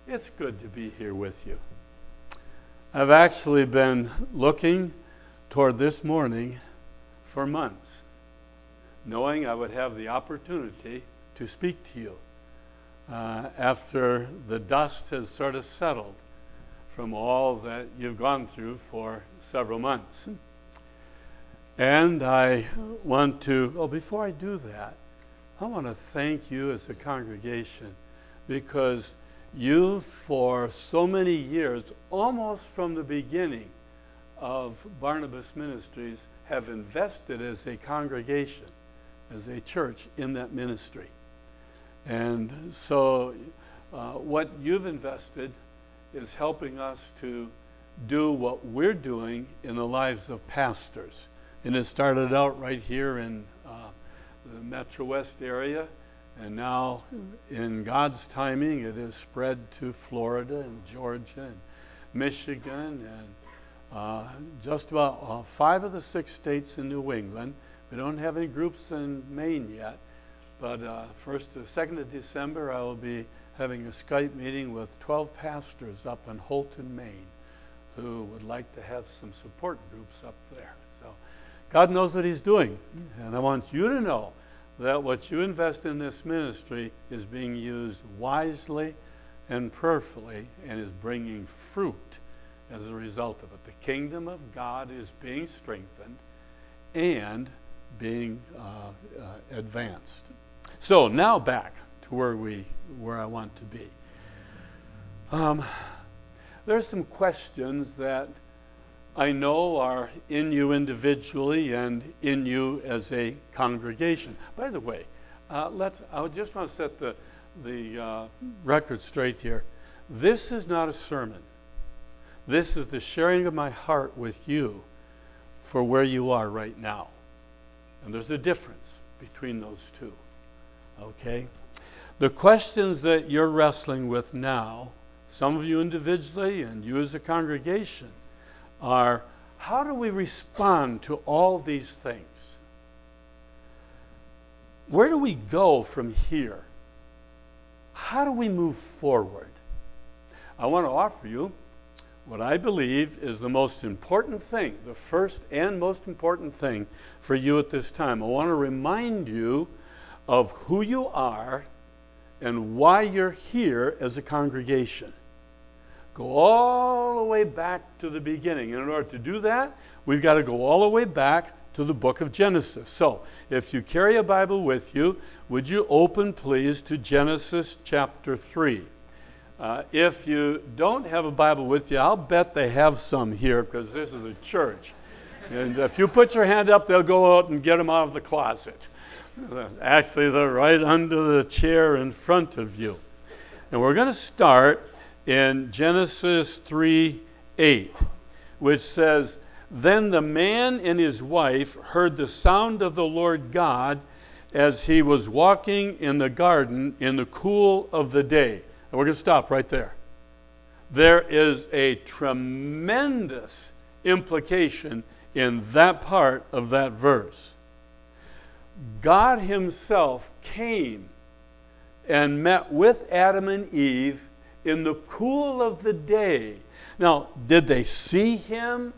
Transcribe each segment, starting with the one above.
It's good to be here with you. I've actually been looking toward this morning for months, knowing I would have the opportunity to speak to you after the dust has sort of settled from all that you've gone through for several months. And I want to, before I do that, I want to thank you as a congregation, because you, for so many years, almost from the beginning of Barnabas Ministries, have invested as a congregation, as a church, in that ministry. And so what you've invested is helping us to do what we're doing in the lives of pastors. And it started out right here in the Metro West area, and now in God's timing it has spread to Florida and Georgia and Michigan and just about 5 of the 6 states in New England. We don't have any groups in Maine yet, but 2nd of December I will be having a Skype meeting with 12 pastors up in Holton, Maine, who would like to have some support groups up there. So God knows what He's doing, and I want you to know that what you invest in this ministry is being used wisely and prayerfully and is bringing fruit as a result of it. The kingdom of God is being strengthened and being advanced. So now back to where I want to be. There's some questions that I know are in you individually and in you as a congregation. By the way, I just want to set the record straight here. This is not a sermon. This is the sharing of my heart with you for where you are right now. And there's a difference between those two. Okay? The questions that you're wrestling with now, some of you individually and you as a congregation, are how do we respond to all these things? Where do we go from here? How do we move forward? I want to offer you what I believe is the most important thing, the first and most important thing for you at this time. I want to remind you of who you are and why you're here as a congregation. Go all the way back to the beginning. And in order to do that, we've got to go all the way back to the book of Genesis. So, if you carry a Bible with you, would you open, please, to Genesis chapter 3. If you don't have a Bible with you, I'll bet they have some here, because this is a church. And if you put your hand up, they'll go out and get them out of the closet. Actually, they're right under the chair in front of you. And we're going to start in Genesis 3:8, which says, "Then the man and his wife heard the sound of the Lord God as he was walking in the garden in the cool of the day." And we're going to stop right there. There is a tremendous implication in that part of that verse. God Himself came and met with Adam and Eve in the cool of the day. Now, did they see Him?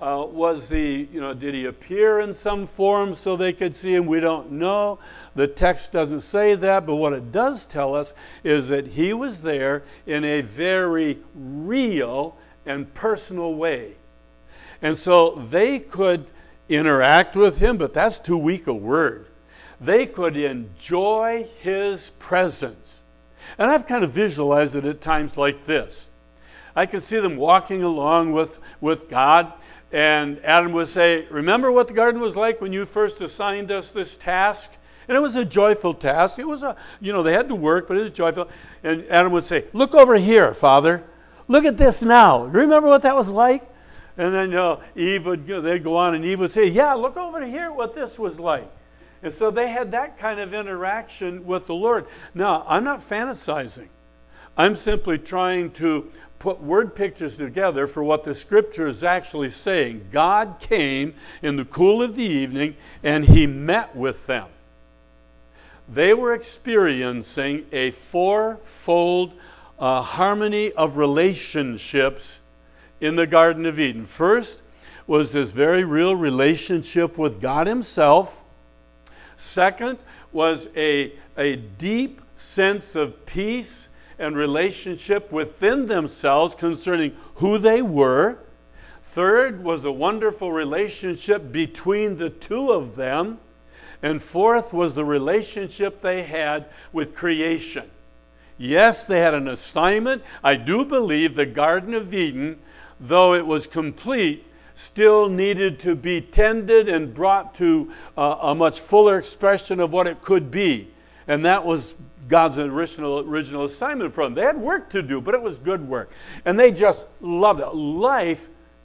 Did He appear in some form so they could see Him? We don't know. The text doesn't say that, but what it does tell us is that He was there in a very real and personal way. And so they could interact with Him, but that's too weak a word. They could enjoy His presence. And I've kind of visualized it at times like this. I could see them walking along with God, and Adam would say, "Remember what the garden was like when you first assigned us this task?" And it was a joyful task. It was they had to work, but it was joyful. And Adam would say, "Look over here, Father. Look at this now. Remember what that was like?" And then Eve they'd go on, and Eve would say, "Yeah, look over here what this was like." And so they had that kind of interaction with the Lord. Now, I'm not fantasizing. I'm simply trying to put word pictures together for what the Scripture is actually saying. God came in the cool of the evening, and He met with them. They were experiencing a fourfold harmony of relationships in the Garden of Eden. First was this very real relationship with God himself. Second was a deep sense of peace and relationship within themselves concerning who they were. Third was a wonderful relationship between the two of them. And fourth was the relationship they had with creation. Yes, they had an assignment. I do believe the Garden of Eden, though it was complete, still needed to be tended and brought to a much fuller expression of what it could be. And that was God's original assignment for them. They had work to do, but it was good work. And they just loved it. Life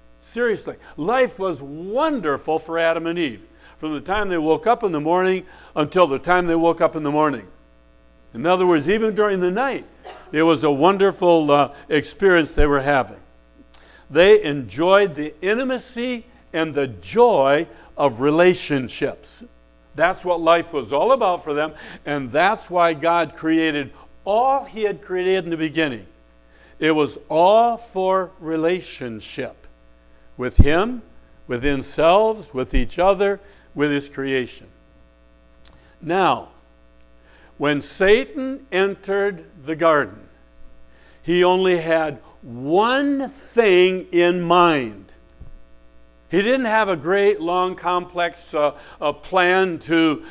was wonderful for Adam and Eve, from the time they woke up in the morning until the time they woke up in the morning. In other words, even during the night, it was a wonderful experience they were having. They enjoyed the intimacy and the joy of relationships. That's what life was all about for them, and that's why God created all he had created in the beginning. It was all for relationship with him, with themselves, with each other, with his creation. Now, when Satan entered the garden, he only had one thing in mind. He didn't have a great, long, complex plan to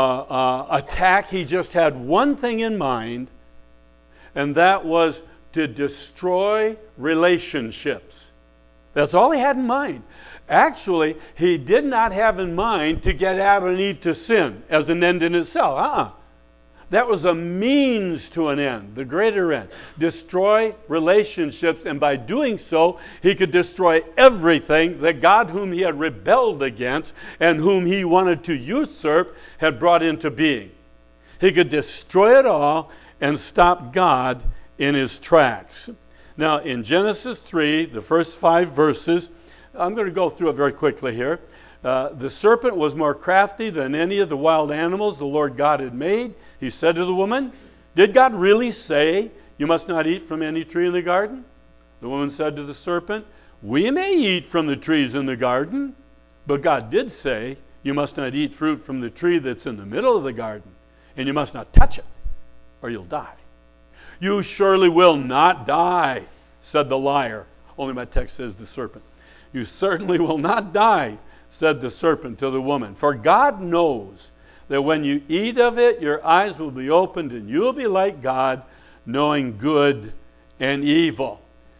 attack. He just had one thing in mind, and that was to destroy relationships. That's all he had in mind. Actually, he did not have in mind to get Adam and Eve to sin as an end in itself. That was a means to an end, the greater end. Destroy relationships, and by doing so, he could destroy everything that God, whom he had rebelled against and whom he wanted to usurp, had brought into being. He could destroy it all and stop God in his tracks. Now, in Genesis 3, the first 5 verses, I'm going to go through it very quickly here. The serpent was more crafty than any of the wild animals the Lord God had made. He said to the woman, "Did God really say you must not eat from any tree in the garden?" The woman said to the serpent, "We may eat from the trees in the garden, but God did say you must not eat fruit from the tree that's in the middle of the garden, and you must not touch it, or you'll die." "You surely will not die," said the liar. Only my text says the serpent. "You certainly will not die," said the serpent to the woman. "For God knows that when you eat of it, your eyes will be opened, and you will be like God, knowing good and evil."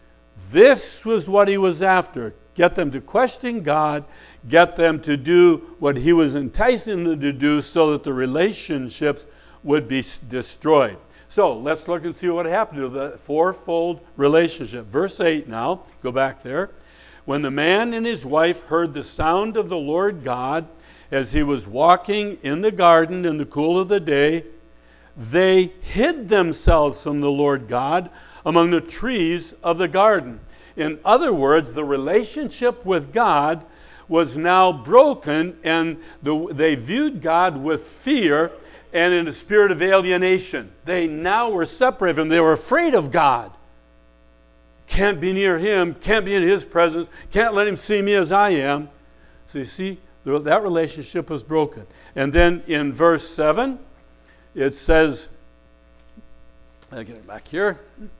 This was what he was after. Get them to question God, get them to do what he was enticing them to do so that the relationships would be destroyed. So let's look and see what happened to the fourfold relationship. Verse 8 now, go back there. "When the man and his wife heard the sound of the Lord God as he was walking in the garden in the cool of the day, they hid themselves from the Lord God among the trees of the garden." In other words, the relationship with God was now broken, and they viewed God with fear and in a spirit of alienation. They now were separated from him. They were afraid of God. Can't be near him, can't be in his presence, can't let him see me as I am. So you see, that relationship was broken. And then in verse 7, it says, I'll get it back here.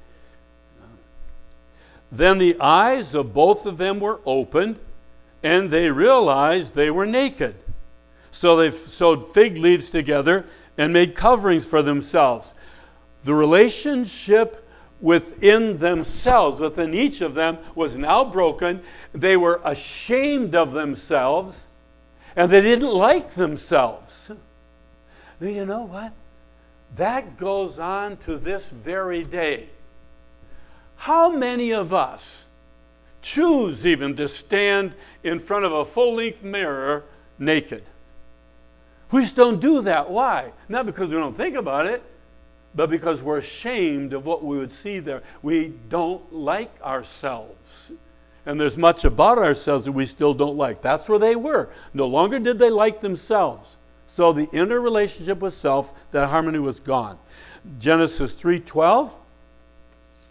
"Then the eyes of both of them were opened, and they realized they were naked. So they sewed fig leaves together and made coverings for themselves." The relationship within themselves, within each of them, was now broken. They were ashamed of themselves, and they didn't like themselves. Now, you know what? That goes on to this very day. How many of us choose even to stand in front of a full-length mirror naked? We just don't do that. Why? Not because we don't think about it, but because we're ashamed of what we would see there. We don't like ourselves. And there's much about ourselves that we still don't like. That's where they were. No longer did they like themselves. So the inner relationship with self, that harmony was gone. Genesis 3:12.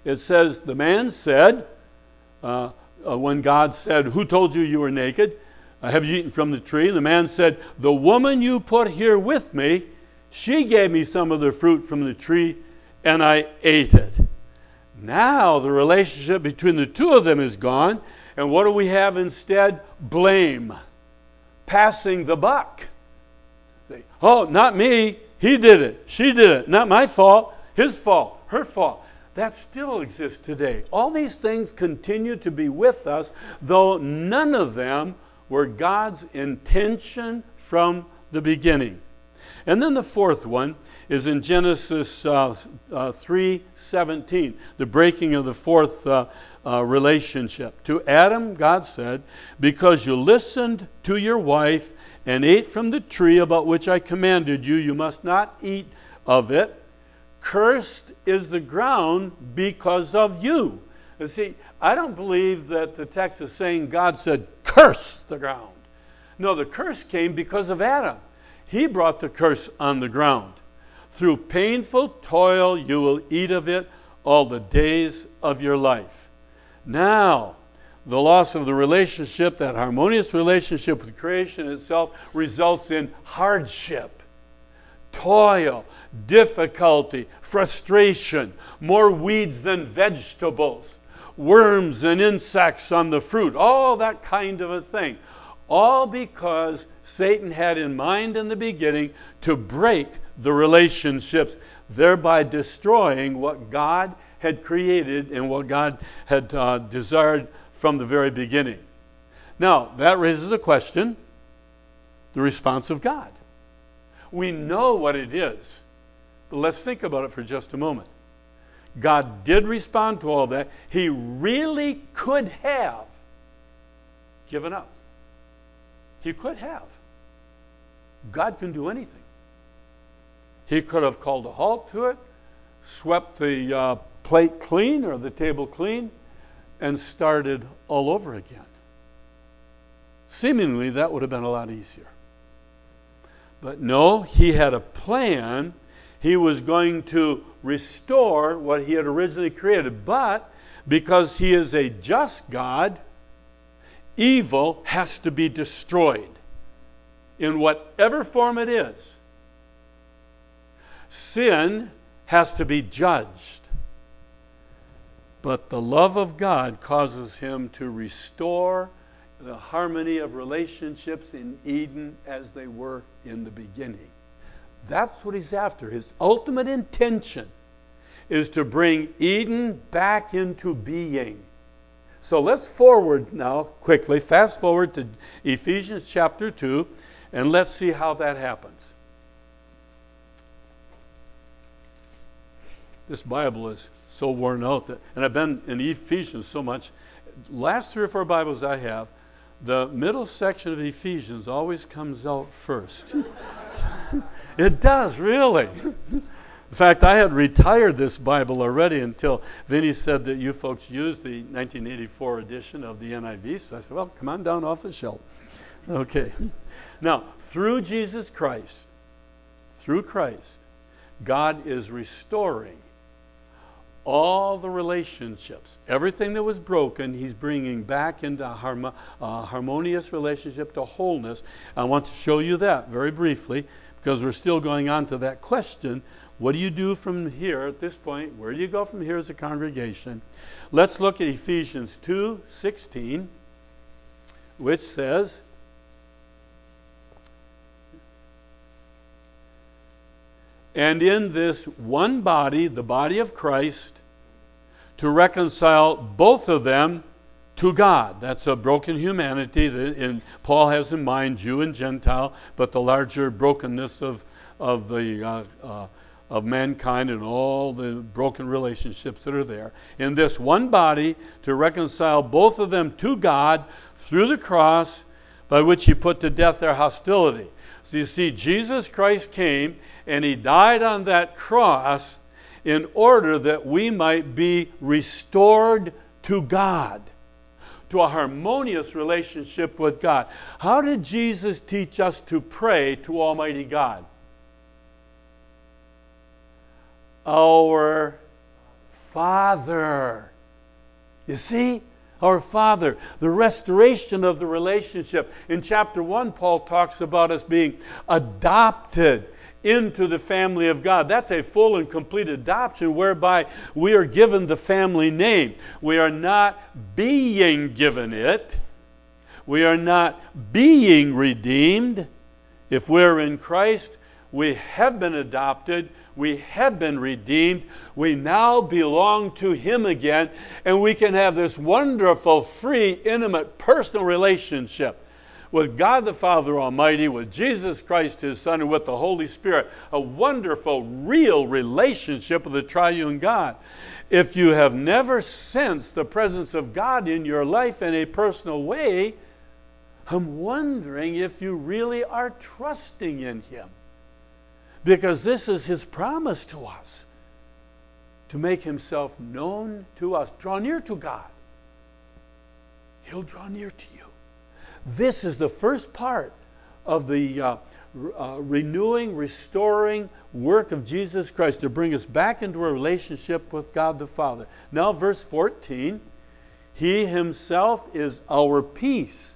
it says, the man said, when God said, who told you you were naked? Have you eaten from the tree? And the man said, the woman you put here with me, she gave me some of the fruit from the tree, and I ate it. Now the relationship between the two of them is gone, and what do we have instead? Blame. Passing the buck. Say, oh, not me. He did it. She did it. Not my fault. His fault. Her fault. That still exists today. All these things continue to be with us, though none of them were God's intention from the beginning. And then the fourth one is in Genesis 3:17, the breaking of the fourth relationship. To Adam, God said, because you listened to your wife and ate from the tree about which I commanded you, you must not eat of it. Cursed is the ground because of you. You see, I don't believe that the text is saying God said, curse the ground. No, the curse came because of Adam. He brought the curse on the ground. Through painful toil you will eat of it all the days of your life. Now, the loss of the relationship, that harmonious relationship with creation itself, results in hardship, toil, difficulty, frustration, more weeds than vegetables, worms and insects on the fruit, all that kind of a thing. All because Satan had in mind in the beginning to break the relationships, thereby destroying what God had created and what God had desired from the very beginning. Now, that raises the question, the response of God. We know what it is, but let's think about it for just a moment. God did respond to all that. He really could have given up. He could have. God can do anything. He could have called a halt to it, swept the plate clean or the table clean, and started all over again. Seemingly, that would have been a lot easier. But no, he had a plan. He was going to restore what he had originally created. But because he is a just God, evil has to be destroyed in whatever form it is. Sin has to be judged. But the love of God causes him to restore the harmony of relationships in Eden as they were in the beginning. That's what he's after. His ultimate intention is to bring Eden back into being. So let's forward now quickly, fast forward to Ephesians chapter 2, and let's see how that happens. This Bible is so worn out that, and I've been in Ephesians so much. Last 3 or 4 Bibles I have, the middle section of Ephesians always comes out first. It does, really. In fact, I had retired this Bible already until Vinny said that you folks used the 1984 edition of the NIV. So I said, well, come on down off the shelf. Okay. Now, through Jesus Christ, God is restoring all the relationships. Everything that was broken, he's bringing back into harmonious relationship to wholeness. I want to show you that very briefly because we're still going on to that question. What do you do from here at this point? Where do you go from here as a congregation? Let's look at Ephesians 2:16, which says, and in this one body, the body of Christ, to reconcile both of them to God. That's a broken humanity that Paul has in mind, Jew and Gentile, but the larger brokenness of mankind and all the broken relationships that are there. In this one body, to reconcile both of them to God through the cross, by which he put to death their hostility. So you see, Jesus Christ came and he died on that cross in order that we might be restored to God, to a harmonious relationship with God. How did Jesus teach us to pray to Almighty God? Our Father. You see? Our Father, the restoration of the relationship. In chapter 1, Paul talks about us being adopted into the family of God. That's a full and complete adoption whereby we are given the family name. We are not being given it. We are not being redeemed. If we're in Christ, we have been adopted. We have been redeemed. We now belong to Him again, and we can have this wonderful, free, intimate, personal relationship with God the Father Almighty, with Jesus Christ His Son, and with the Holy Spirit. A wonderful, real relationship with the triune God. If you have never sensed the presence of God in your life in a personal way, I'm wondering if you really are trusting in Him. Because this is His promise to us, to make Himself known to us. Draw near to God. He'll draw near to you. This is the first part of the renewing, restoring work of Jesus Christ to bring us back into a relationship with God the Father. Now, verse 14, He Himself is our peace.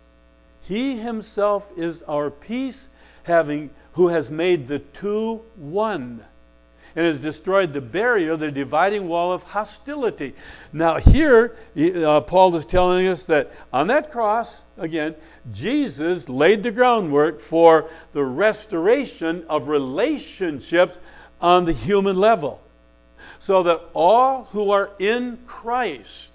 He Himself is our peace, who has made the two one, and has destroyed the barrier, the dividing wall of hostility. Now here, Paul is telling us that on that cross, again, Jesus laid the groundwork for the restoration of relationships on the human level, so that all who are in Christ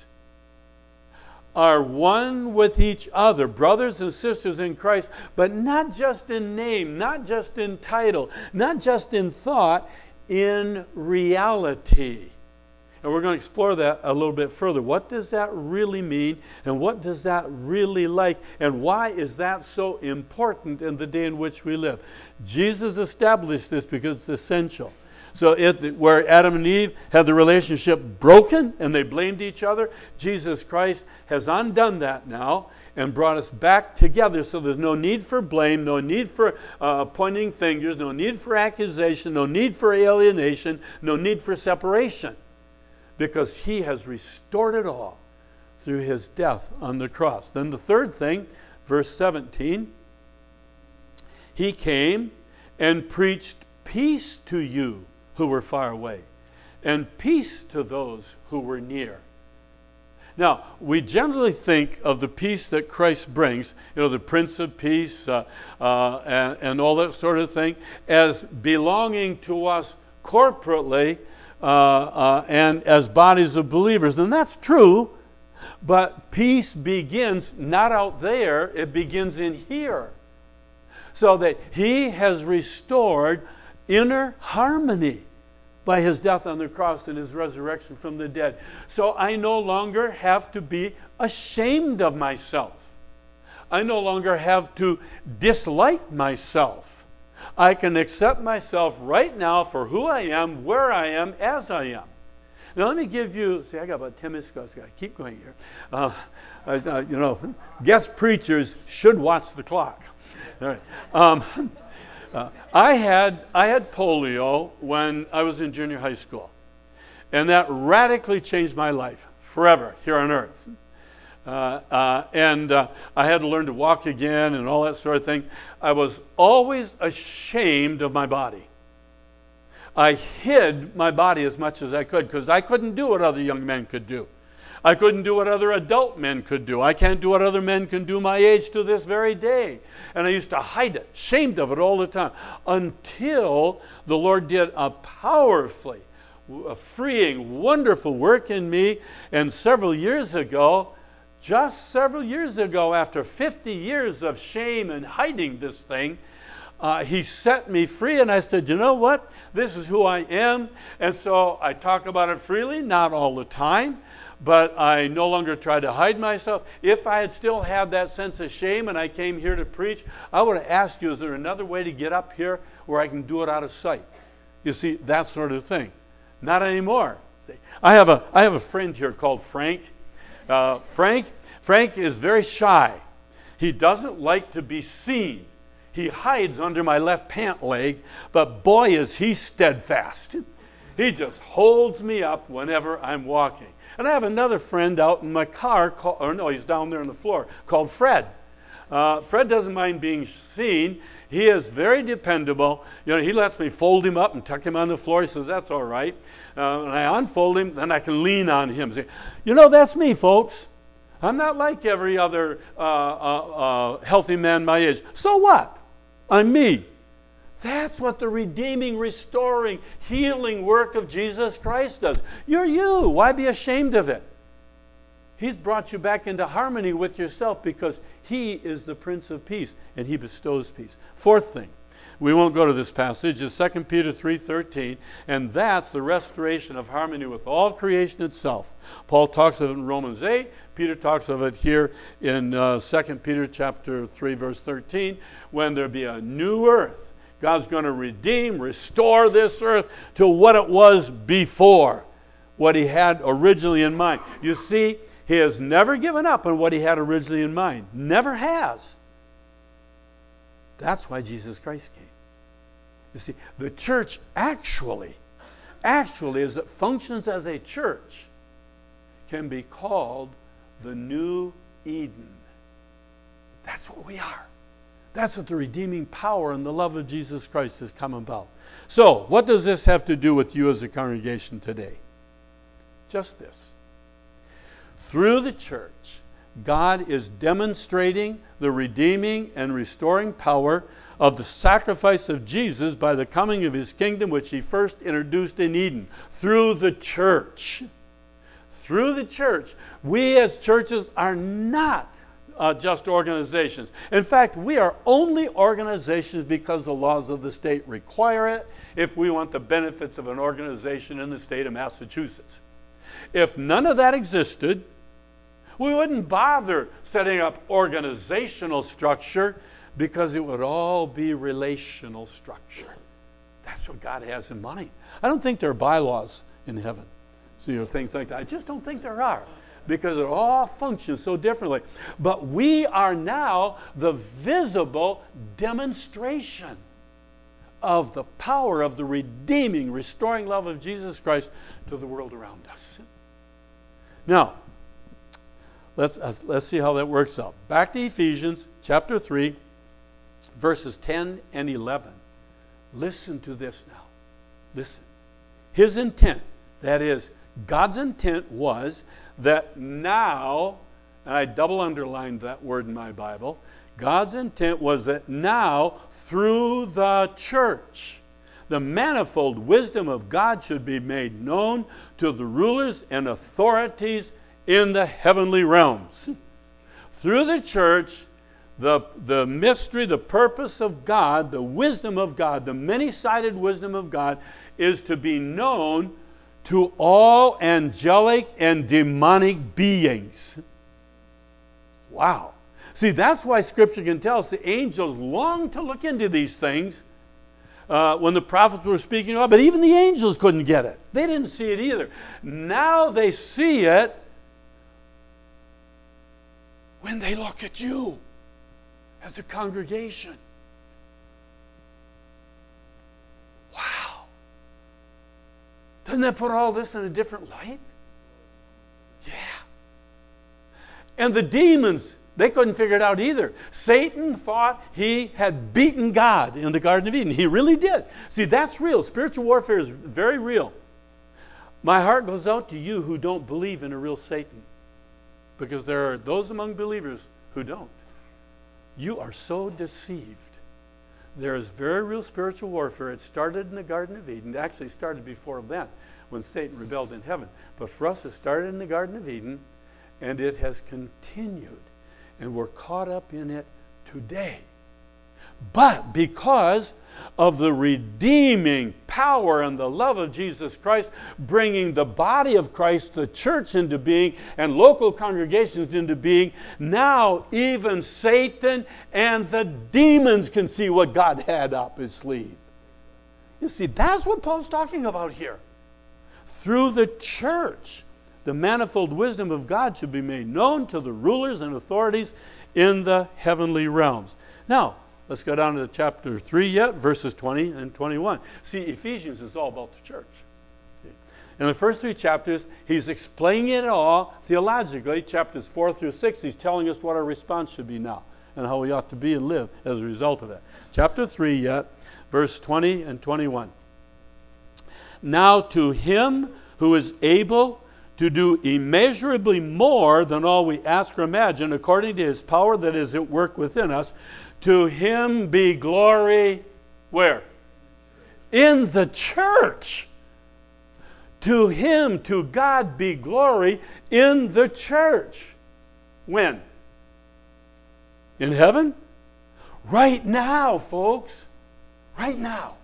are one with each other, brothers and sisters in Christ, but not just in name, not just in title, not just in thought, in reality. And we're going to explore that a little bit further. What does that really mean, and what does that really like, and why is that so important in the day in which we live? Jesus established this because it's essential. So where Adam and Eve had the relationship broken and they blamed each other, Jesus Christ has undone that now and brought us back together, so there's no need for blame, no need for pointing fingers, no need for accusation, no need for alienation, no need for separation, because He has restored it all through His death on the cross. Then the third thing, verse 17, He came and preached peace to you who were far away, and peace to those who were near. Now, we generally think of the peace that Christ brings, the Prince of Peace and all that sort of thing, as belonging to us corporately and as bodies of believers. And that's true, but peace begins not out there, it begins in here. So that He has restored inner harmony by His death on the cross and His resurrection from the dead. So I no longer have to be ashamed of myself. I no longer have to dislike myself. I can accept myself right now for who I am, where I am, as I am. Now let me give you, I got about 10 minutes ago, so I keep going here. Guest preachers should watch the clock. All right. I had polio when I was in junior high school, and that radically changed my life forever here on earth. And I had to learn to walk again and all that sort of thing. I was always ashamed of my body. I hid my body as much as I could because I couldn't do what other young men could do. I couldn't do what other adult men could do. I can't do what other men can do my age to this very day. And I used to hide it, ashamed of it all the time, until the Lord did a powerfully freeing, wonderful work in me. And several years ago, after 50 years of shame and hiding this thing, He set me free, and I said, you know what? This is who I am. And so I talk about it freely, not all the time, but I no longer try to hide myself. If I had still had that sense of shame and I came here to preach, I would have asked you, is there another way to get up here where I can do it out of sight? You see, that sort of thing. Not anymore. I have a friend here called Frank. Frank is very shy. He doesn't like to be seen. He hides under my left pant leg, but boy is he steadfast. He just holds me up whenever I'm walking. And I have another friend out in my car, he's down there on the floor, called Fred. Fred doesn't mind being seen. He is very dependable. He lets me fold him up and tuck him on the floor. He says, that's all right. When I unfold him, then I can lean on him. Say, that's me, folks. I'm not like every other healthy man my age. So what? I'm me. That's what the redeeming, restoring, healing work of Jesus Christ does. You're you. Why be ashamed of it? He's brought you back into harmony with yourself because He is the Prince of Peace and He bestows peace. Fourth thing, we won't go to this passage, is 2 Peter 3:13, and that's the restoration of harmony with all creation itself. Paul talks of it in Romans 8. Peter talks of it here in 2 Peter chapter 3, verse 13, when there be a new earth. God's going to redeem, restore this earth to what it was before, what He had originally in mind. You see, He has never given up on what He had originally in mind. Never has. That's why Jesus Christ came. You see, the church actually, as it functions as a church, can be called the New Eden. That's what we are. That's what the redeeming power and the love of Jesus Christ has come about. So, what does this have to do with you as a congregation today? Just this. Through the church, God is demonstrating the redeeming and restoring power of the sacrifice of Jesus by the coming of His kingdom, which He first introduced in Eden. Through the church. Through the church. We as churches are not just organizations. In fact, we are only organizations because the laws of the state require it if we want the benefits of an organization in the state of Massachusetts. If none of that existed, we wouldn't bother setting up organizational structure because it would all be relational structure. That's what God has in mind. I don't think there are bylaws in heaven. So, things like that. I just don't think there are, because it all functions so differently. But we are now the visible demonstration of the power of the redeeming, restoring love of Jesus Christ to the world around us. Now, let's see how that works out. Back to Ephesians chapter 3, verses 10 and 11. Listen to this now. Listen. His intent, that is, God's intent was that now, and I double underlined that word in my Bible, God's intent was that now, through the church, the manifold wisdom of God should be made known to the rulers and authorities in the heavenly realms. Through the church, the mystery, the purpose of God, the wisdom of God, the many-sided wisdom of God is to be known to all angelic and demonic beings. Wow. See, that's why Scripture can tell us the angels long to look into these things when the prophets were speaking about, but even the angels couldn't get it. They didn't see it either. Now they see it when they look at you as a congregation. Wow. Doesn't that put all this in a different light? Yeah. And the demons, they couldn't figure it out either. Satan thought he had beaten God in the Garden of Eden. He really did. See, that's real. Spiritual warfare is very real. My heart goes out to you who don't believe in a real Satan, because there are those among believers who don't. You are so deceived. There is very real spiritual warfare. It started in the Garden of Eden. It actually started before then, when Satan rebelled in heaven. But for us, it started in the Garden of Eden, and it has continued. And we're caught up in it today. But because of the redeeming power and the love of Jesus Christ, bringing the body of Christ, the church, into being, and local congregations into being, now even Satan and the demons can see what God had up his sleeve. You see, that's what Paul's talking about here. Through the church, the manifold wisdom of God should be made known to the rulers and authorities in the heavenly realms. Now, let's go down to chapter 3 yet, verses 20 and 21. See, Ephesians is all about the church. In the first 3 chapters, he's explaining it all theologically. Chapters 4 through 6, he's telling us what our response should be now and how we ought to be and live as a result of that. Chapter 3 yet, verse 20 and 21. Now to him who is able to do immeasurably more than all we ask or imagine, according to his power that is at work within us, to him be glory, where? In the church. To him, to God be glory in the church. When? In heaven? Right now, folks. Right now.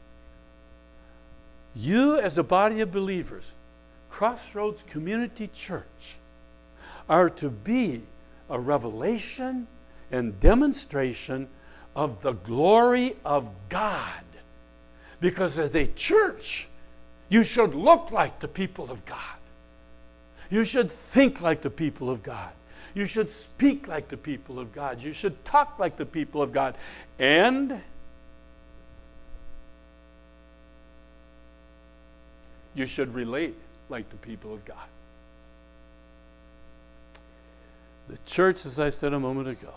You as a body of believers, Crossroads Community Church, are to be a revelation and demonstration of the glory of God. Because as a church, you should look like the people of God. You should think like the people of God. You should speak like the people of God. You should talk like the people of God. And you should relate like the people of God. The church, as I said a moment ago,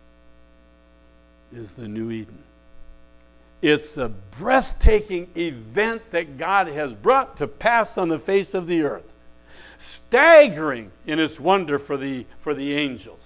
is the new Eden. It's the breathtaking event that God has brought to pass on the face of the earth. Staggering in its wonder for the angels.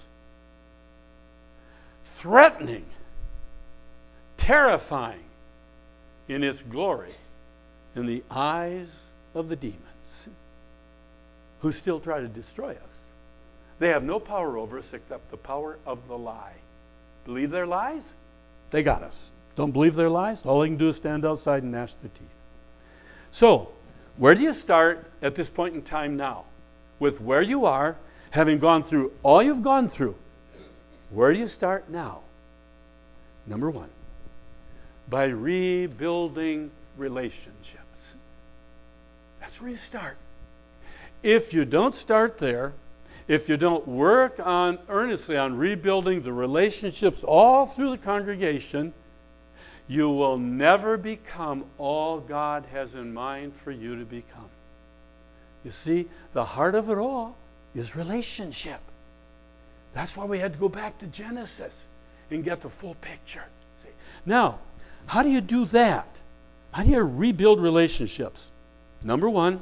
Threatening, terrifying in its glory in the eyes of the demons who still try to destroy us. They have no power over us except the power of the lie. Believe their lies? They got us. Don't believe their lies? All they can do is stand outside and gnash their teeth. So, where do you start at this point in time now? With where you are, having gone through all you've gone through, where do you start now? Number 1, by rebuilding relationships. That's where you start. If you don't start there, if you don't work earnestly on rebuilding the relationships all through the congregation, you will never become all God has in mind for you to become. You see, the heart of it all is relationship. That's why we had to go back to Genesis and get the full picture. See? Now, how do you do that? How do you rebuild relationships? Number 1,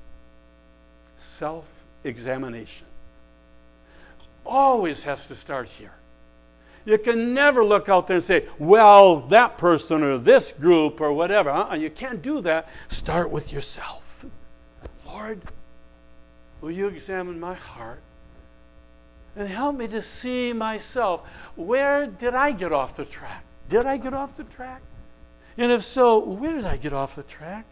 self-examination. Always has to start here. You can never look out there and say, well, that person or this group or whatever. You can't do that. Start with yourself. Lord, will you examine my heart and help me to see myself? Where did I get off the track? Did I get off the track? And if so, where did I get off the track?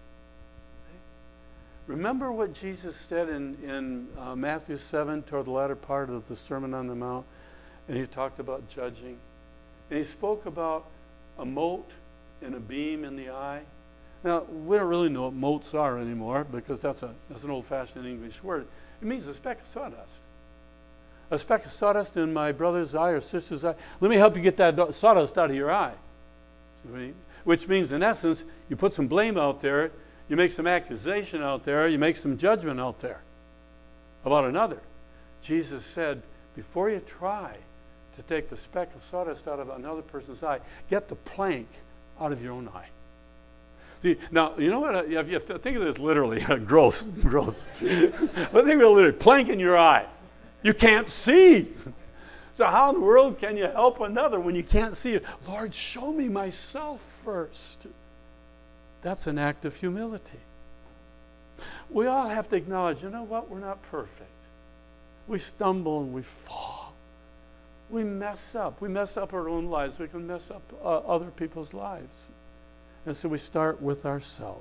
Remember what Jesus said in Matthew 7 toward the latter part of the Sermon on the Mount? And he talked about judging. And he spoke about a mote and a beam in the eye. Now, we don't really know what motes are anymore because that's an old-fashioned English word. It means a speck of sawdust. A speck of sawdust in my brother's eye or sister's eye. Let me help you get that sawdust out of your eye. Which means, in essence, you put some blame out there, you make some accusation out there, you make some judgment out there about another. Jesus said, before you try to take the speck of sawdust out of another person's eye, get the plank out of your own eye. See, now, you know what? You have to think of this literally. Gross. But think of it literally. Plank in your eye. You can't see. So how in the world can you help another when you can't see it? Lord, show me myself first. That's an act of humility. We all have to acknowledge, you know what? We're not perfect. We stumble and we fall. We mess up. We mess up our own lives. We can mess up other people's lives. And so we start with ourselves.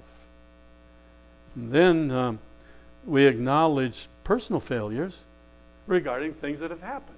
Then we acknowledge personal failures regarding things that have happened.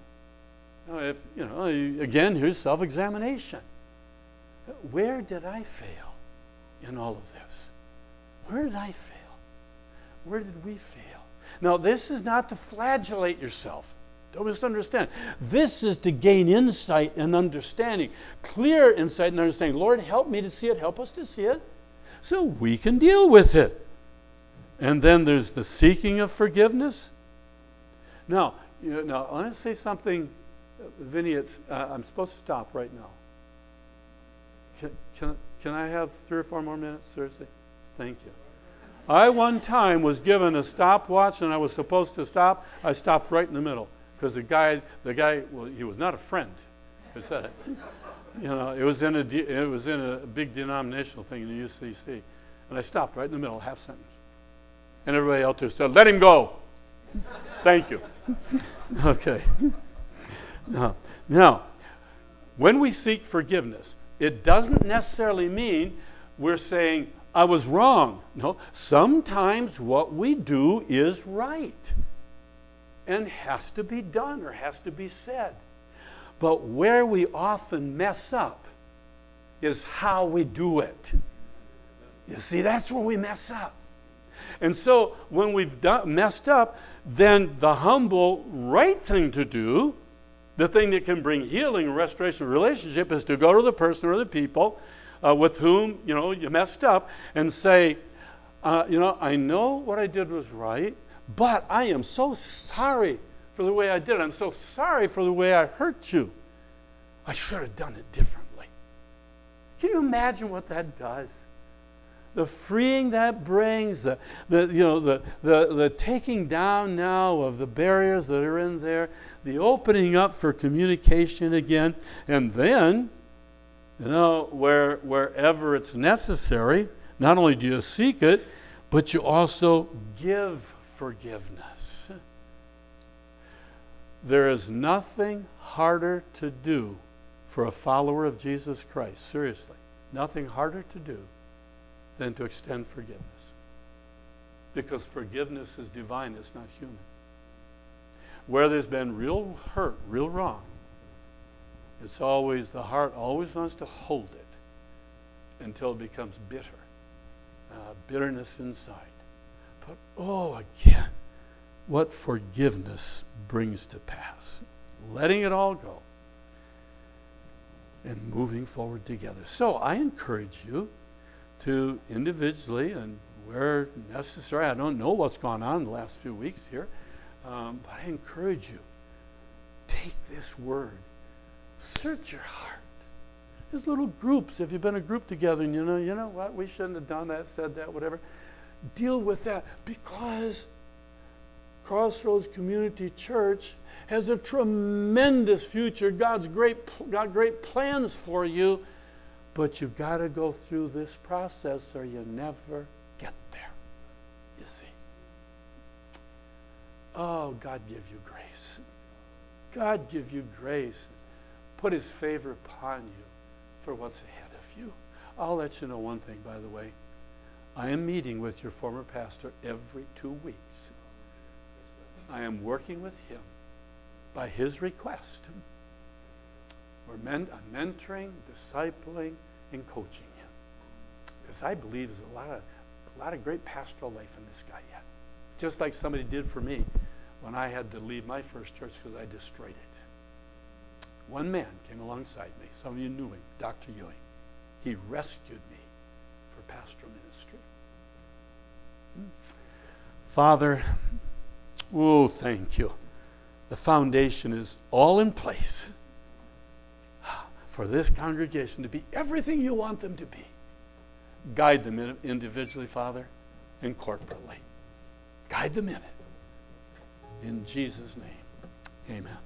Again, here's self-examination. Where did I fail in all of this? Where did I fail? Where did we fail? Now, this is not to flagellate yourself. Don't misunderstand. This is to gain insight and understanding. Clear insight and understanding. Lord, help me to see it. Help us to see it so we can deal with it. And then there's the seeking of forgiveness. Now, I want to say something, Vinny. I'm supposed to stop right now. Can I have 3 or 4 more minutes? Seriously? Thank you. I one time was given a stopwatch, and I was supposed to stop. I stopped right in the middle because the guy, well, he was not a friend who said it. It was in a big denominational thing in the UCC, and I stopped right in the middle, half sentence, and everybody out there said, "Let him go." Thank you. Okay. Now, when we seek forgiveness, it doesn't necessarily mean we're saying, "I was wrong." No, sometimes what we do is right and has to be done or has to be said. But where we often mess up is how we do it. You see, that's where we mess up. And so when we've messed up, then the humble, right thing to do, the thing that can bring healing and restoration of relationship, is to go to the person or the people with whom you messed up and say, I know what I did was right, but I am so sorry for the way I did it. I'm so sorry for the way I hurt you. I should have done it differently. Can you imagine what that does? The freeing that brings, the taking down now of the barriers that are in there, the opening up for communication again, and then, wherever it's necessary, not only do you seek it, but you also give forgiveness. There is nothing harder to do for a follower of Jesus Christ, seriously, nothing harder to do than to extend forgiveness. Because forgiveness is divine, it's not human. Where there's been real hurt, real wrong, it's always, the heart always wants to hold it until it becomes bitter. Bitterness inside. But again, what forgiveness brings to pass. Letting it all go and moving forward together. So I encourage you to individually and where necessary, I don't know what's gone on in the last few weeks here, but I encourage you, take this word, search your heart. There's little groups. If you've been a group together and you know what, we shouldn't have done that, said that, whatever, deal with that, because Crossroads Community Church has a tremendous future. God's got great plans for you, but you've got to go through this process or you never get there, you see. Oh, God give you grace. God give you grace. Put His favor upon you for what's ahead of you. I'll let you know one thing, by the way. I am meeting with your former pastor every 2 weeks. I am working with him by his request. I'm mentoring, discipling, and coaching him. Because I believe there's a lot of great pastoral life in this guy yet. Just like somebody did for me when I had to leave my first church because I destroyed it. One man came alongside me. Some of you knew him, Dr. Ewing. He rescued me for pastoral ministry. Father, thank you. The foundation is all in place for this congregation to be everything you want them to be. Guide them individually, Father, and corporately. Guide them in it. In Jesus' name, amen.